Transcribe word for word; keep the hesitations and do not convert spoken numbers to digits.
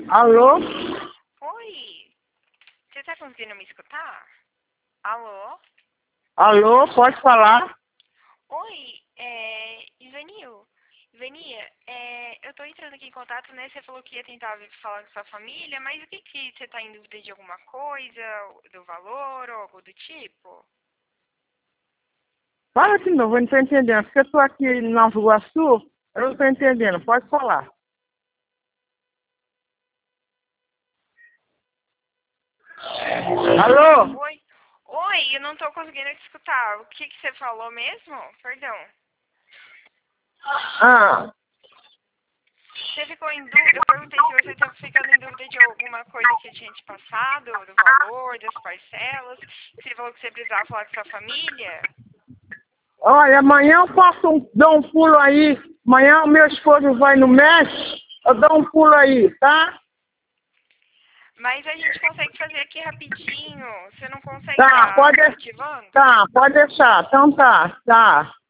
Alô? Oi, você tá conseguindo me escutar? Alô? Alô, pode falar? Oi, é... Ivanil. Ivania, é... eu tô entrando aqui em contato, né? Você falou que ia tentar falar com sua família, mas o que que você tá em dúvida de alguma coisa, do valor ou algo do tipo? Fala de novo, eu não tô entendendo. Porque eu tô aqui em Nova Iguaçu, eu não tô entendendo. Pode falar. Alô? Oi? Oi, eu não tô conseguindo te escutar. O que que você falou mesmo? Perdão. Ah, Você ficou em dúvida, eu perguntei se você estava ficando em dúvida de alguma coisa que eu tinha te passado, do valor, das parcelas. Você falou que você precisava falar com sua família. olha, amanhã eu faço um, dou um pulo aí. Amanhã o meu esposo vai no México, eu dou um pulo aí, tá? Mas a gente consegue fazer aqui rapidinho. Você não consegue Tá, estar pode, ativando? tá, pode deixar. Então tá, tá.